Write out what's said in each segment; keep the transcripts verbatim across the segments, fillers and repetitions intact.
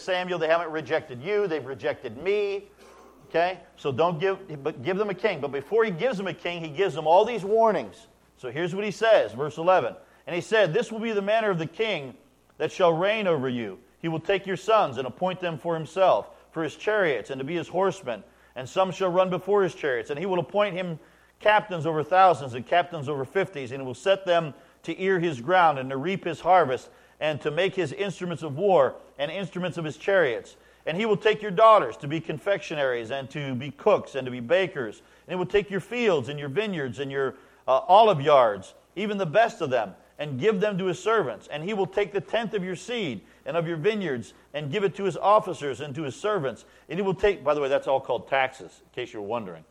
Samuel, they haven't rejected you, they've rejected me. Okay? So don't give, but give them a king. But before he gives them a king, he gives them all these warnings. So here's what he says, verse eleven. And he said, this will be the manner of the king that shall reign over you. He will take your sons and appoint them for himself, for his chariots, and to be his horsemen. And some shall run before his chariots. And he will appoint him captains over thousands and captains over fifties. And he will set them to ear his ground and to reap his harvest, and to make his instruments of war and instruments of his chariots. And he will take your daughters to be confectionaries and to be cooks and to be bakers. And he will take your fields and your vineyards and your uh, olive yards, even the best of them, and give them to his servants. And he will take the tenth of your seed and of your vineyards and give it to his officers and to his servants. And he will take, by the way, that's all called taxes, in case you're wondering.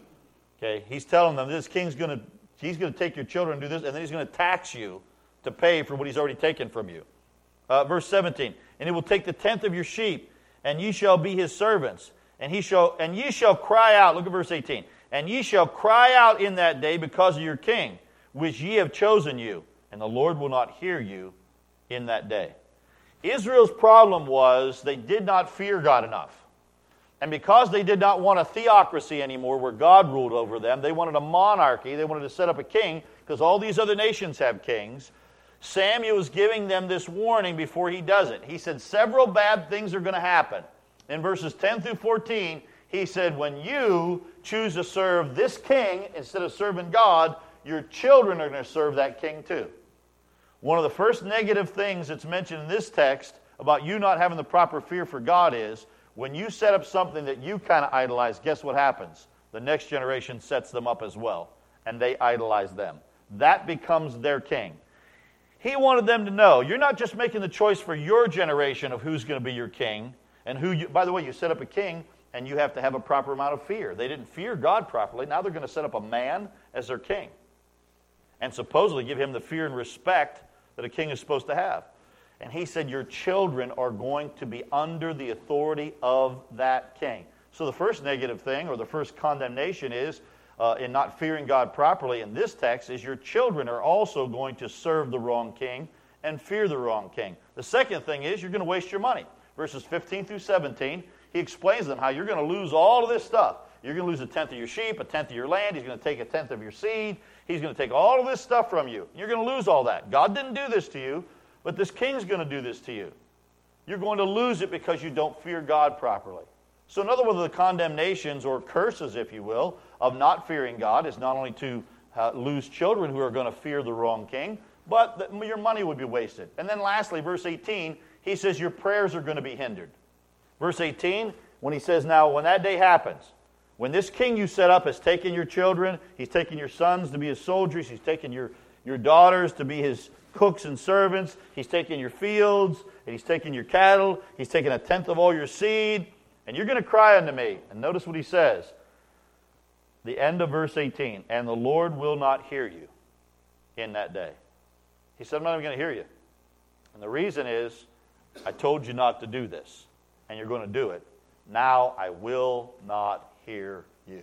Okay, he's telling them this king's going to, he's going to take your children and do this, and then he's going to tax you to pay for what he's already taken from you. Uh, verse seventeen, and he will take the tenth of your sheep, and ye shall be his servants, and he shall and ye shall cry out. Look at verse eighteen. And ye shall cry out in that day because of your king, which ye have chosen you, and the Lord will not hear you in that day. Israel's problem was they did not fear God enough. And because they did not want a theocracy anymore where God ruled over them, they wanted a monarchy, they wanted to set up a king, because all these other nations have kings. Samuel is giving them this warning before he does it. He said several bad things are going to happen. In verses ten through fourteen, he said, when you choose to serve this king instead of serving God, your children are going to serve that king too. One of the first negative things that's mentioned in this text about you not having the proper fear for God is, when you set up something that you kind of idolize, guess what happens? The next generation sets them up as well, and they idolize them. That becomes their king. He wanted them to know, you're not just making the choice for your generation of who's going to be your king, and who you, by the way, you set up a king, and you have to have a proper amount of fear. They didn't fear God properly. Now they're going to set up a man as their king, and supposedly give him the fear and respect that a king is supposed to have. And he said, your children are going to be under the authority of that king. So the first negative thing, or the first condemnation is, uh, in not fearing God properly in this text, is your children are also going to serve the wrong king and fear the wrong king. The second thing is, you're going to waste your money. Verses fifteen through seventeen, he explains to them how you're going to lose all of this stuff. You're going to lose a tenth of your sheep, a tenth of your land. He's going to take a tenth of your seed. He's going to take all of this stuff from you. You're going to lose all that. God didn't do this to you, but this king's going to do this to you. You're going to lose it because you don't fear God properly. So another one of the condemnations, or curses, if you will, of not fearing God is not only to uh, lose children who are going to fear the wrong king, but that your money would be wasted. And then lastly, verse eighteen, he says your prayers are going to be hindered. Verse eighteen, when he says, now when that day happens, when this king you set up has taken your children, he's taken your sons to be his soldiers, he's taken your, your daughters to be his cooks and servants, he's taken your fields, and he's taken your cattle, he's taken a tenth of all your seed, and you're going to cry unto me. And notice what he says. The end of verse eighteen, and the Lord will not hear you in that day. He said, I'm not even going to hear you. And the reason is, I told you not to do this, and you're going to do it. Now I will not hear you.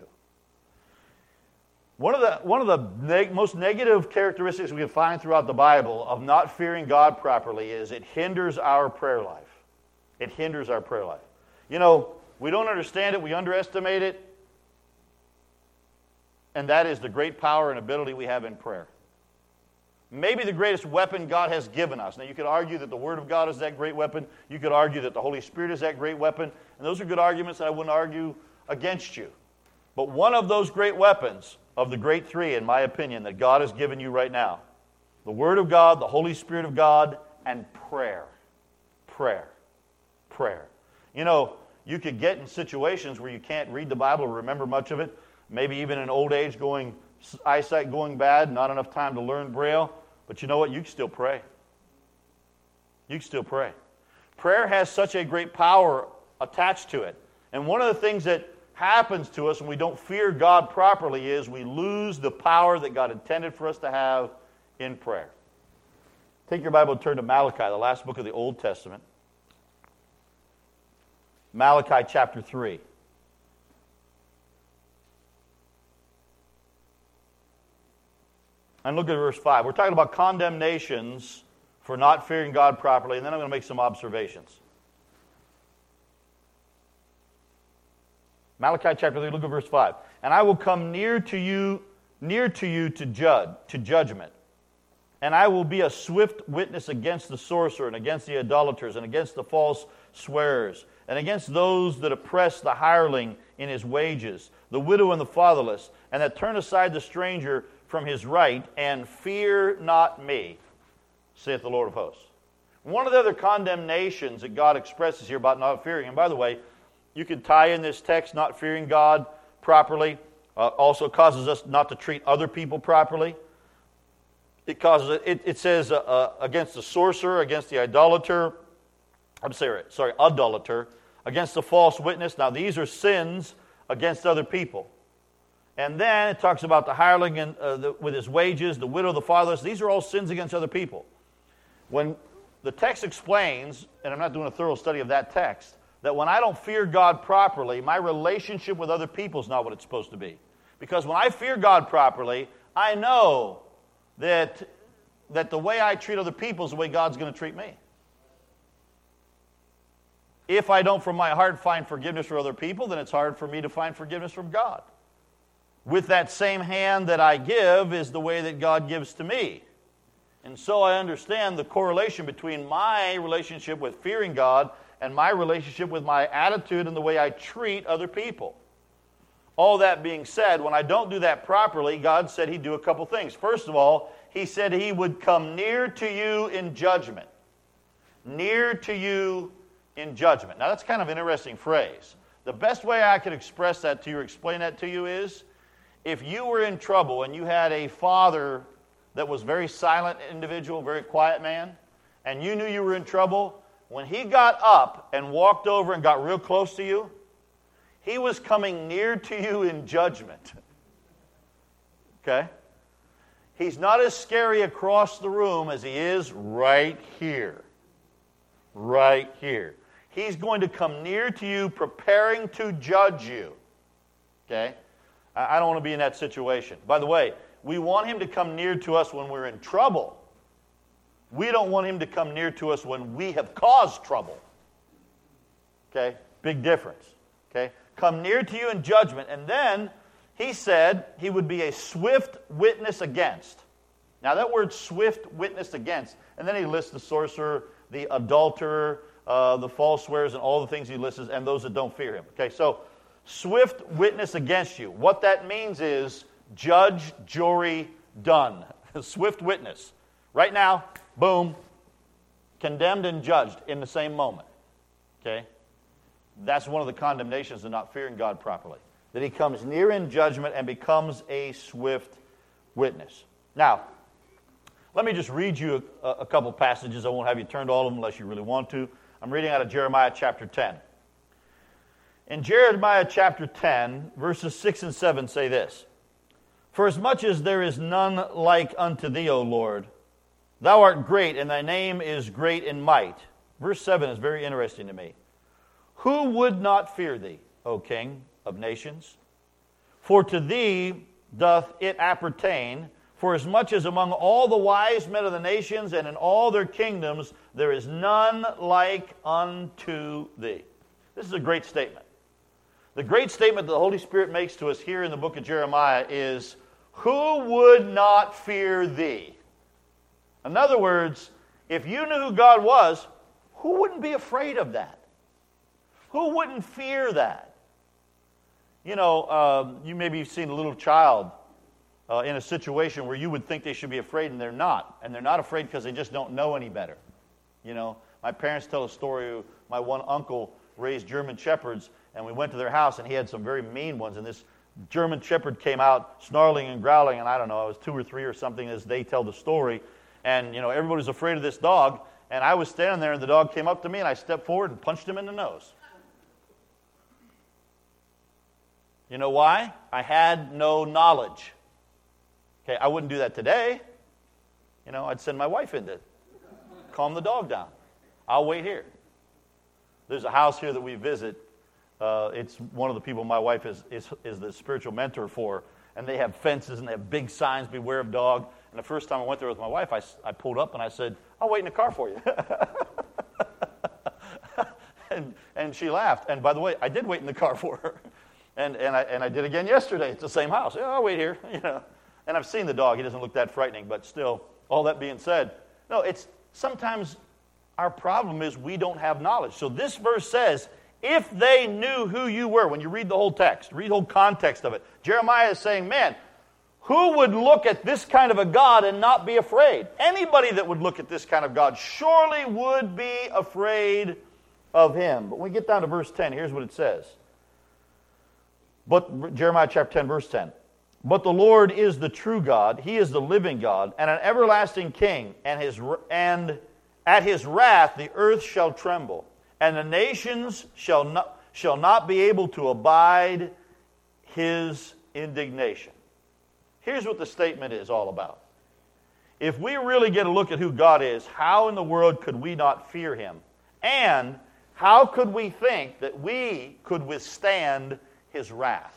One of the, one of the neg- most negative characteristics we can find throughout the Bible of not fearing God properly is it hinders our prayer life. It hinders our prayer life. You know, we don't understand it, we underestimate it, and that is the great power and ability we have in prayer. Maybe the greatest weapon God has given us. Now, you could argue that the Word of God is that great weapon. You could argue that the Holy Spirit is that great weapon. And those are good arguments, and I wouldn't argue against you. But one of those great weapons, of the great three, in my opinion, that God has given you right now, the Word of God, the Holy Spirit of God, and prayer. Prayer. Prayer. You know, you could get in situations where you can't read the Bible or remember much of it, maybe even in old age, going eyesight going bad, not enough time to learn Braille. But you know what? You can still pray. You can still pray. Prayer has such a great power attached to it. And one of the things that happens to us when we don't fear God properly is we lose the power that God intended for us to have in prayer. Take your Bible and turn to Malachi, the last book of the Old Testament. Malachi chapter three. And look at verse five. We're talking about condemnations for not fearing God properly, and then I'm going to make some observations. Malachi chapter three, look at verse five. And I will come near to you, near to you to judge, to judgment. And I will be a swift witness against the sorcerer and against the idolaters and against the false swearers and against those that oppress the hireling in his wages, the widow and the fatherless, and that turn aside the stranger from his right, and fear not me, saith the Lord of hosts. One of the other condemnations that God expresses here about not fearing, and by the way, you can tie in this text, not fearing God properly, uh, also causes us not to treat other people properly. It causes it, it says uh, uh, against the sorcerer, against the idolater, I'm sorry, sorry, idolater, against the false witness. Now these are sins against other people. And then it talks about the hireling and, uh, the, with his wages, the widow, the fatherless. These are all sins against other people. When the text explains, and I'm not doing a thorough study of that text, that when I don't fear God properly, my relationship with other people is not what it's supposed to be. Because when I fear God properly, I know that, that the way I treat other people is the way God's going to treat me. If I don't from my heart find forgiveness for other people, then it's hard for me to find forgiveness from God. With that same hand that I give is the way that God gives to me. And so I understand the correlation between my relationship with fearing God and my relationship with my attitude and the way I treat other people. All that being said, when I don't do that properly, God said He'd do a couple things. First of all, He said He would come near to you in judgment. Near to you in judgment. Now that's kind of an interesting phrase. The best way I could express that to you or explain that to you is, if you were in trouble and you had a father that was a very silent individual, very quiet man, and you knew you were in trouble, when he got up and walked over and got real close to you, he was coming near to you in judgment. Okay? He's not as scary across the room as he is right here. Right here. He's going to come near to you preparing to judge you. Okay? I don't want to be in that situation. By the way, we want Him to come near to us when we're in trouble. We don't want Him to come near to us when we have caused trouble. Okay? Big difference. Okay? Come near to you in judgment. And then He said He would be a swift witness against. Now that word swift witness against, and then He lists the sorcerer, the adulterer, uh, the false swearers, and all the things He lists, and those that don't fear Him. Okay, so swift witness against you. What that means is judge, jury, done. Swift witness. Right now, boom, condemned and judged in the same moment. Okay? That's one of the condemnations of not fearing God properly. That He comes near in judgment and becomes a swift witness. Now, let me just read you a, a couple passages. I won't have you turn to all of them unless you really want to. I'm reading out of Jeremiah chapter ten. In Jeremiah chapter ten, verses six and seven say this: For as much as there is none like unto thee, O Lord, thou art great, and thy name is great in might. Verse seven is very interesting to me. Who would not fear thee, O King of nations? For to thee doth it appertain, for as much as among all the wise men of the nations and in all their kingdoms there is none like unto thee. This is a great statement. The great statement that the Holy Spirit makes to us here in the book of Jeremiah is, who would not fear thee? In other words, if you knew who God was, who wouldn't be afraid of that? Who wouldn't fear that? You know, um, you maybe have seen a little child uh, in a situation where you would think they should be afraid, and they're not. And they're not afraid because they just don't know any better. You know, my parents tell a story. My one uncle raised German Shepherds, and we went to their house, and he had some very mean ones, and this German Shepherd came out snarling and growling, and I don't know, I was two or three or something as they tell the story, and, you know, everybody's afraid of this dog, and I was standing there, and the dog came up to me, and I stepped forward and punched him in the nose. You know why? I had no knowledge. Okay, I wouldn't do that today. You know, I'd send my wife in to calm the dog down. I'll wait here. There's a house here that we visit. Uh, it's one of the people my wife is, is is the spiritual mentor for, and they have fences and they have big signs, beware of dog. And the first time I went there with my wife, I, I pulled up and I said, I'll wait in the car for you. and, and she laughed. And by the way, I did wait in the car for her. And and I and I did again yesterday. It's the same house. Yeah, I'll wait here. You know. And I've seen the dog. He doesn't look that frightening, but still, all that being said, no, it's sometimes our problem is we don't have knowledge. So this verse says, if they knew who you were, when you read the whole text, read the whole context of it, Jeremiah is saying, man, who would look at this kind of a God and not be afraid? Anybody that would look at this kind of God surely would be afraid of him. But when we get down to verse ten, here's what it says. But Jeremiah chapter ten, verse ten. But the Lord is the true God, he is the living God, and an everlasting king, and his and at his wrath the earth shall tremble, and the nations shall not shall not be able to abide his indignation. Here's what the statement is all about. If we really get a look at who God is, how in the world could we not fear him? And how could we think that we could withstand his wrath?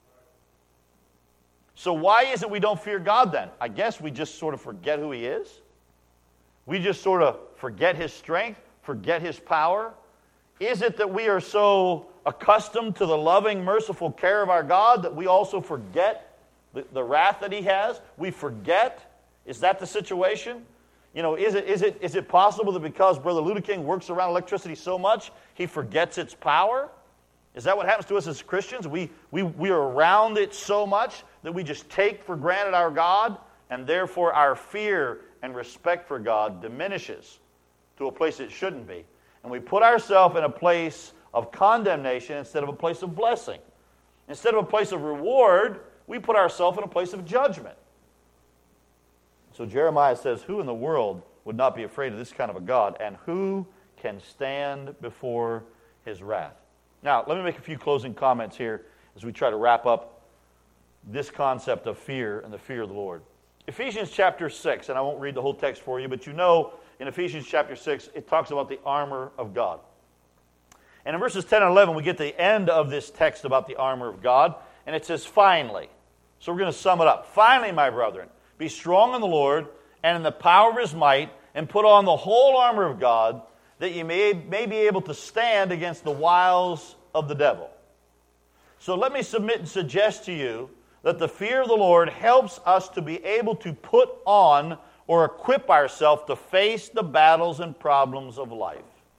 So why is it we don't fear God then? I guess we just sort of forget who he is. We just sort of forget his strength, forget his power. Is it that we are so accustomed to the loving, merciful care of our God that we also forget the, the wrath that he has? We forget? Is that the situation? You know, is it, is it, is it possible that because Brother Ludeking works around electricity so much, he forgets its power? Is that what happens to us as Christians? We, we, we are around it so much that we just take for granted our God, and therefore our fear and respect for God diminishes to a place it shouldn't be. And we put ourselves in a place of condemnation instead of a place of blessing. Instead of a place of reward, we put ourselves in a place of judgment. So Jeremiah says, who in the world would not be afraid of this kind of a God, and who can stand before his wrath? Now, let me make a few closing comments here as we try to wrap up this concept of fear and the fear of the Lord. Ephesians chapter six, and I won't read the whole text for you, but you know in Ephesians chapter six, it talks about the armor of God. And in verses ten and eleven, we get to the end of this text about the armor of God, and it says, finally. So we're going to sum it up. Finally, my brethren, be strong in the Lord and in the power of his might, and put on the whole armor of God, that you may, may be able to stand against the wiles of the devil. So let me submit and suggest to you that the fear of the Lord helps us to be able to put on or equip ourselves to face the battles and problems of life.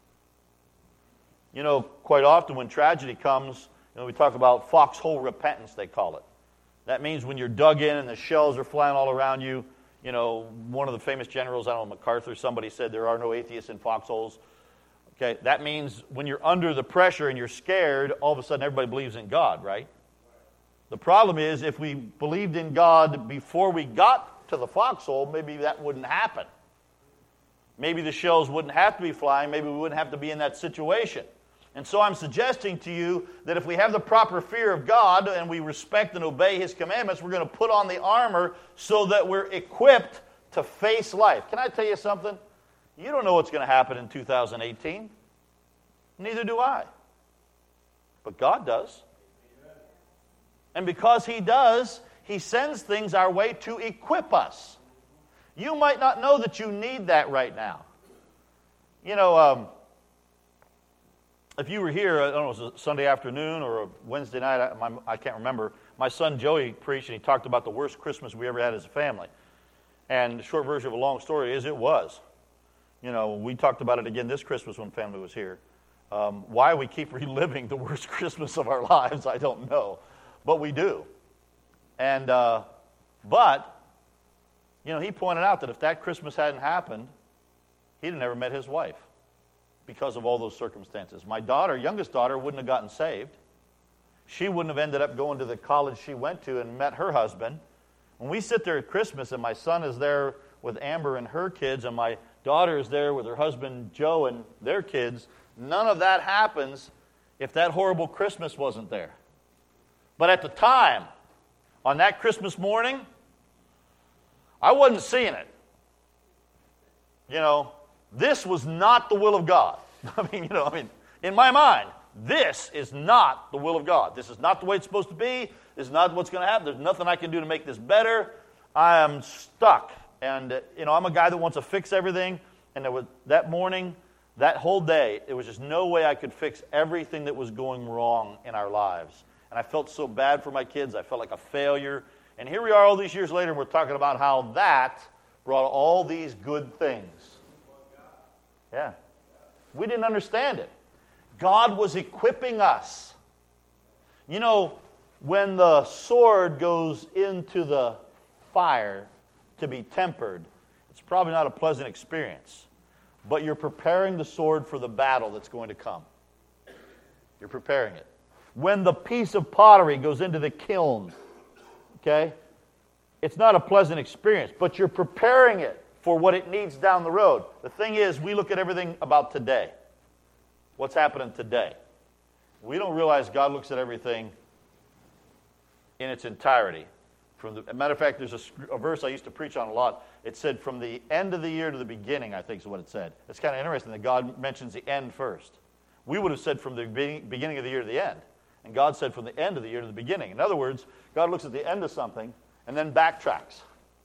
You know, quite often when tragedy comes, you know, we talk about foxhole repentance, they call it. That means when you're dug in and the shells are flying all around you. You know, one of the famous generals, I don't know, MacArthur, somebody said there are no atheists in foxholes. Okay, that means when you're under the pressure and you're scared, all of a sudden everybody believes in God, right? The problem is if we believed in God before we got to the foxhole, maybe that wouldn't happen. Maybe the shells wouldn't have to be flying. Maybe we wouldn't have to be in that situation. And so I'm suggesting to you that if we have the proper fear of God and we respect and obey his commandments, we're going to put on the armor so that we're equipped to face life. Can I tell you something? You don't know what's going to happen in two thousand eighteen. Neither do I. But God does. And because he does, he sends things our way to equip us. You might not know that you need that right now. You know, um, if you were here, I don't know, it was a Sunday afternoon or a Wednesday night, I, my, I can't remember, my son Joey preached and he talked about the worst Christmas we ever had as a family. And the short version of a long story is it was. You know, we talked about it again this Christmas when family was here. Um, why we keep reliving the worst Christmas of our lives, I don't know. But we do. And, uh, but, you know, he pointed out that if that Christmas hadn't happened, he'd have never met his wife because of all those circumstances. My daughter, youngest daughter, wouldn't have gotten saved. She wouldn't have ended up going to the college she went to and met her husband. When we sit there at Christmas and my son is there with Amber and her kids and my daughter is there with her husband Joe and their kids, none of that happens if that horrible Christmas wasn't there. But at the time, on that Christmas morning, I wasn't seeing it. You know, this was not the will of God. I mean, you know, I mean, in my mind, this is not the will of God. This is not the way it's supposed to be. This is not what's going to happen. There's nothing I can do to make this better. I am stuck. And, uh, you know, I'm a guy that wants to fix everything. And there was, that morning, that whole day, there was just no way I could fix everything that was going wrong in our lives. And I felt so bad for my kids. I felt like a failure. And here we are all these years later, and we're talking about how that brought all these good things. Yeah. We didn't understand it. God was equipping us. You know, when the sword goes into the fire to be tempered, it's probably not a pleasant experience. But you're preparing the sword for the battle that's going to come. You're preparing it. When the piece of pottery goes into the kiln, okay, it's not a pleasant experience, but you're preparing it for what it needs down the road. The thing is, we look at everything about today. What's happening today? We don't realize God looks at everything in its entirety. From the, as a matter of fact, there's a, a verse I used to preach on a lot. It said, from the end of the year to the beginning, I think is what it said. It's kind of interesting that God mentions the end first. We would have said from the beginning of the year to the end. And God said from the end of the year to the beginning. In other words, God looks at the end of something and then backtracks.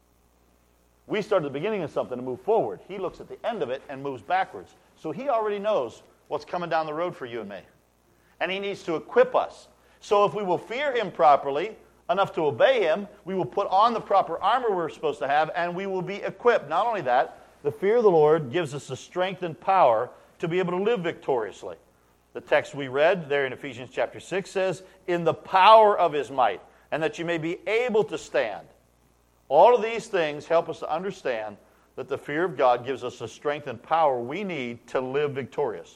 We start at the beginning of something and move forward. He looks at the end of it and moves backwards. So he already knows what's coming down the road for you and me. And he needs to equip us. So if we will fear him properly, enough to obey him, we will put on the proper armor we're supposed to have, and we will be equipped. Not only that, the fear of the Lord gives us the strength and power to be able to live victoriously. The text we read there in Ephesians chapter six says, in the power of his might, and that you may be able to stand. All of these things help us to understand that the fear of God gives us the strength and power we need to live victorious.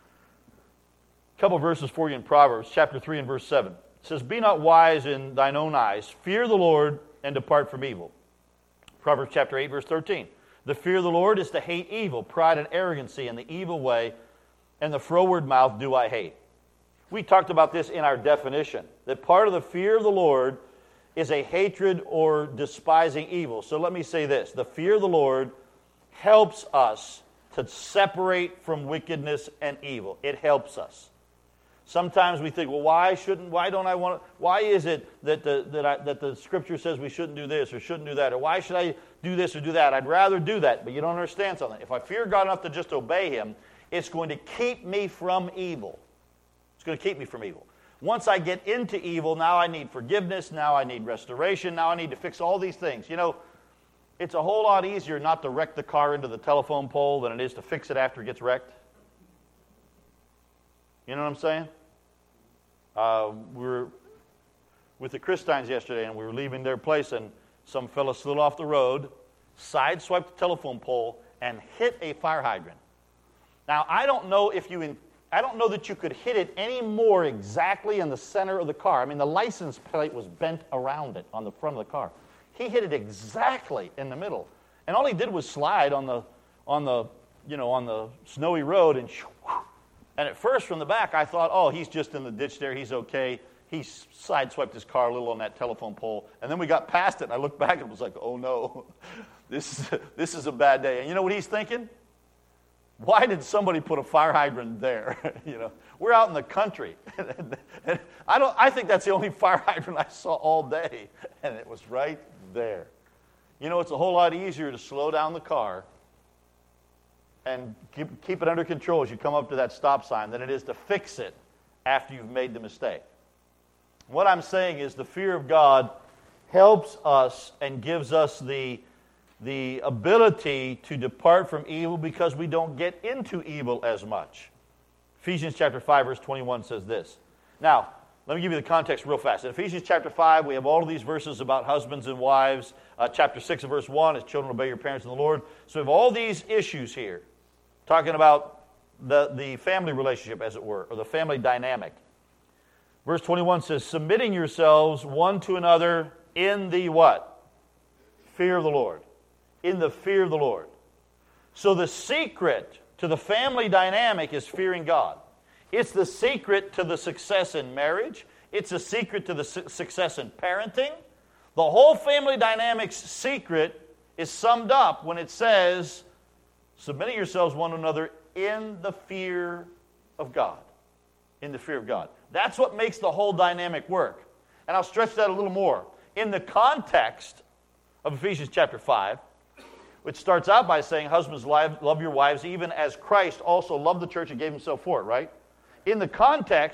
A couple verses for you in Proverbs chapter three and verse seven. It says, be not wise in thine own eyes, fear the Lord, and depart from evil. Proverbs chapter eight, verse thirteen. The fear of the Lord is to hate evil, pride and arrogancy, and the evil way, and the froward mouth do I hate. We talked about this in our definition, that part of the fear of the Lord is a hatred or despising evil. So let me say this. The fear of the Lord helps us to separate from wickedness and evil. It helps us. Sometimes we think, well, why shouldn't, why don't I want to, why is it that the, that, I, that the Scripture says we shouldn't do this or shouldn't do that, or why should I do this or do that? I'd rather do that, but you don't understand something. If I fear God enough to just obey him, it's going to keep me from evil. It's going to keep me from evil. Once I get into evil, now I need forgiveness, now I need restoration, now I need to fix all these things. You know, it's a whole lot easier not to wreck the car into the telephone pole than it is to fix it after it gets wrecked. You know what I'm saying? Uh, we were with the Christines yesterday, and we were leaving their place, and some fellow slid off the road, sideswiped the telephone pole, and hit a fire hydrant. Now, I don't know if you, in, I don't know that you could hit it any more exactly in the center of the car. I mean, the license plate was bent around it on the front of the car. He hit it exactly in the middle, and all he did was slide on the, on the, you know, on the snowy road, and and at first from the back I thought, oh, he's just in the ditch there, he's okay. He sideswiped his car a little on that telephone pole, and then we got past it, and I looked back and was like, oh no, this is this is a bad day. And you know what he's thinking? Why did somebody put a fire hydrant there? You know, we're out in the country. And I don't. I think that's the only fire hydrant I saw all day, and it was right there. You know, it's a whole lot easier to slow down the car and keep, keep it under control as you come up to that stop sign than it is to fix it after you've made the mistake. What I'm saying is the fear of God helps us and gives us the the ability to depart from evil because we don't get into evil as much. Ephesians chapter five, verse twenty-one says this. Now, let me give you the context real fast. In Ephesians chapter five, we have all of these verses about husbands and wives. Uh, chapter six and verse one is children obey your parents in the Lord. So we have all these issues here, talking about the, the family relationship, as it were, or the family dynamic. Verse twenty-one says, submitting yourselves one to another in the what? Fear of the Lord. In the fear of the Lord. So the secret to the family dynamic is fearing God. It's the secret to the success in marriage. It's the secret to the su- success in parenting. The whole family dynamic's secret is summed up when it says, submitting yourselves one to another in the fear of God. In the fear of God. That's what makes the whole dynamic work. And I'll stretch that a little more. In the context of Ephesians chapter five, which starts out by saying, husbands, love your wives even as Christ also loved the church and gave himself for it, right? In the context,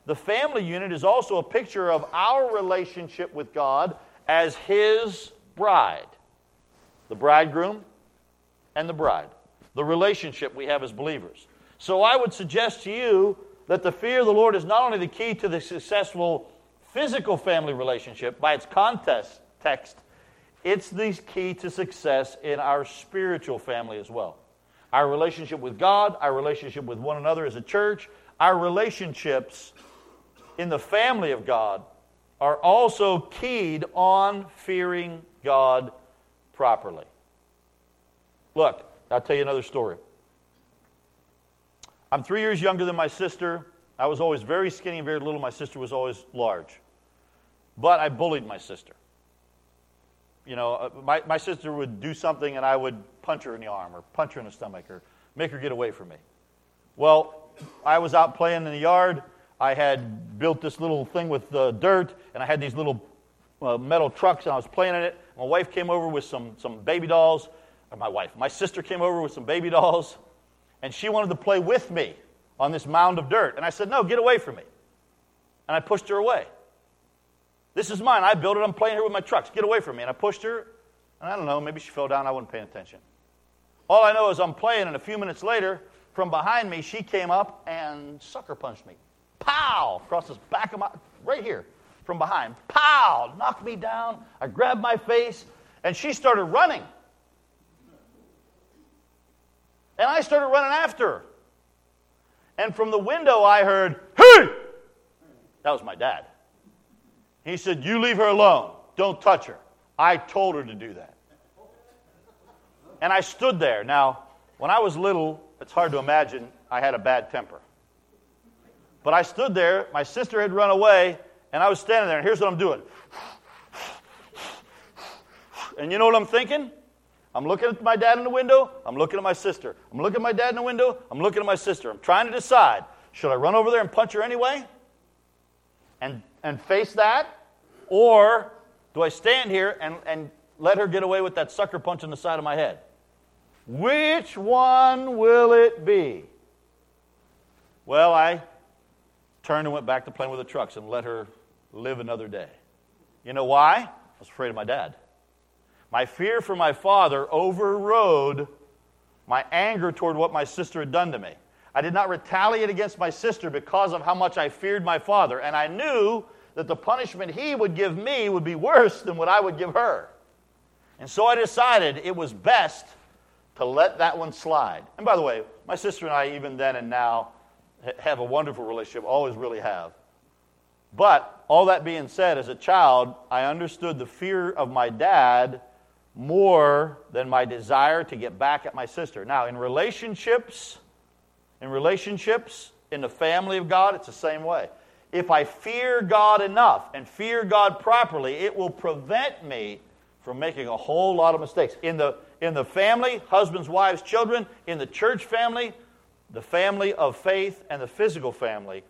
the family unit is also a picture of our relationship with God as His bride. The bridegroom and the bride. The relationship we have as believers. So I would suggest to you that the fear of the Lord is not only the key to the successful physical family relationship by its context, text, it's the key to success in our spiritual family as well. Our relationship with God, our relationship with one another as a church, our relationships in the family of God are also keyed on fearing God properly. Look, I'll tell you another story. I'm three years younger than my sister. I was always very skinny and very little. My sister was always large. But I bullied my sister. You know, my, my sister would do something and I would punch her in the arm or punch her in the stomach or make her get away from me. Well, I was out playing in the yard. I had built this little thing with uh, dirt, and I had these little uh, metal trucks, and I was playing in it. My wife came over with some, some baby dolls. Or my wife, my sister came over with some baby dolls, and she wanted to play with me on this mound of dirt. And I said, no, get away from me. And I pushed her away. This is mine. I built it. I'm playing here with my trucks. Get away from me. And I pushed her, and I don't know, maybe she fell down. I wasn't paying attention. All I know is I'm playing, and a few minutes later, from behind me, she came up and sucker punched me. Pow! Across the back of my, right here, from behind. Pow! Knocked me down. I grabbed my face, and she started running. And I started running after her. And from the window, I heard, hey! That was my dad. He said, you leave her alone. Don't touch her. I told her to do that. And I stood there. Now, when I was little, it's hard to imagine I had a bad temper. But I stood there. My sister had run away, and I was standing there. And here's what I'm doing. And you know what I'm thinking? I'm looking at my dad in the window. I'm looking at my sister. I'm looking at my dad in the window. I'm looking at my sister. I'm trying to decide, should I run over there and punch her anyway? And and face that? Or do I stand here and, and let her get away with that sucker punch in the side of my head? Which one will it be? Well, I turned and went back to playing with the trucks and let her live another day. You know why? I was afraid of my dad. My fear for my father overrode my anger toward what my sister had done to me. I did not retaliate against my sister because of how much I feared my father, and I knew that the punishment he would give me would be worse than what I would give her. And so I decided it was best to let that one slide. And by the way, my sister and I, even then and now, have a wonderful relationship, always really have. But all that being said, as a child, I understood the fear of my dad more than my desire to get back at my sister. Now, in relationships, in relationships, in the family of God, it's the same way. If I fear God enough and fear God properly, it will prevent me from making a whole lot of mistakes. In the, in the family, husbands, wives, children, in the church family, the family of faith and the physical family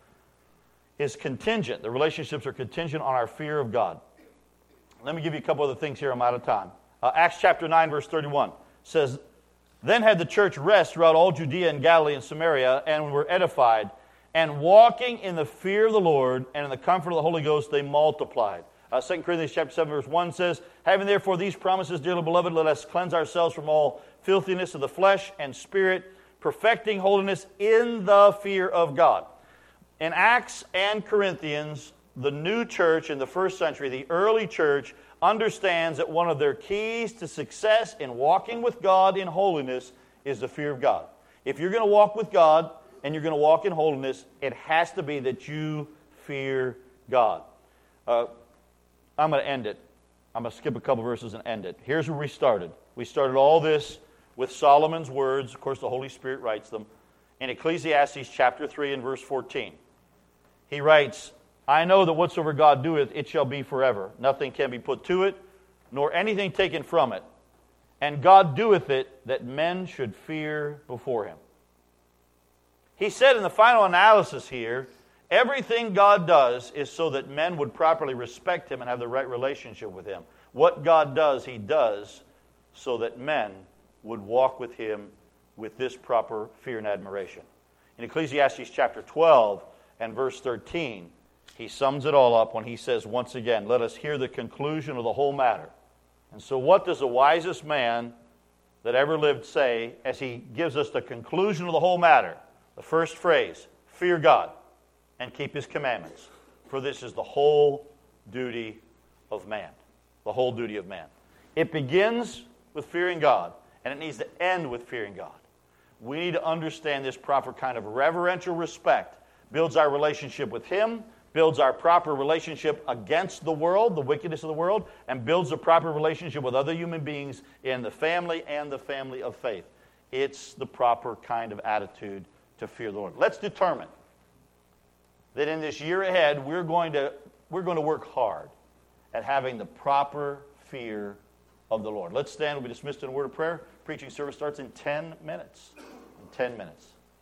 is contingent. The relationships are contingent on our fear of God. Let me give you a couple other things here. I'm out of time. Uh, Acts chapter nine, verse thirty-one says, then had the church rest throughout all Judea and Galilee and Samaria, and were edified, and walking in the fear of the Lord and in the comfort of the Holy Ghost, they multiplied. Uh, Second Corinthians chapter seven, verse one says, having therefore these promises, dearly beloved, let us cleanse ourselves from all filthiness of the flesh and spirit, perfecting holiness in the fear of God. In Acts and Corinthians, the new church in the first century, the early church, understands that one of their keys to success in walking with God in holiness is the fear of God. If you're going to walk with God and you're going to walk in holiness, it has to be that you fear God. Uh, I'm going to end it. I'm going to skip a couple verses and end it. Here's where we started. We started all this with Solomon's words. Of course, the Holy Spirit writes them. In Ecclesiastes chapter three and verse fourteen. He writes, I know that whatsoever God doeth, it shall be forever. Nothing can be put to it, nor anything taken from it. And God doeth it, that men should fear before Him. He said in the final analysis here, everything God does is so that men would properly respect Him and have the right relationship with Him. What God does, He does so that men would walk with Him with this proper fear and admiration. In Ecclesiastes chapter twelve And verse thirteen, he sums it all up when he says, once again, let us hear the conclusion of the whole matter. And so what does the wisest man that ever lived say as he gives us the conclusion of the whole matter? The first phrase, fear God and keep his commandments, for this is the whole duty of man. The whole duty of man. It begins with fearing God, and it needs to end with fearing God. We need to understand this proper kind of reverential respect. Builds our relationship with him, builds our proper relationship against the world, the wickedness of the world, and builds a proper relationship with other human beings in the family and the family of faith. It's the proper kind of attitude to fear the Lord. Let's determine that in this year ahead, we're going to, we're going to work hard at having the proper fear of the Lord. Let's stand. We'll be dismissed in a word of prayer. Preaching service starts in ten minutes. In ten minutes.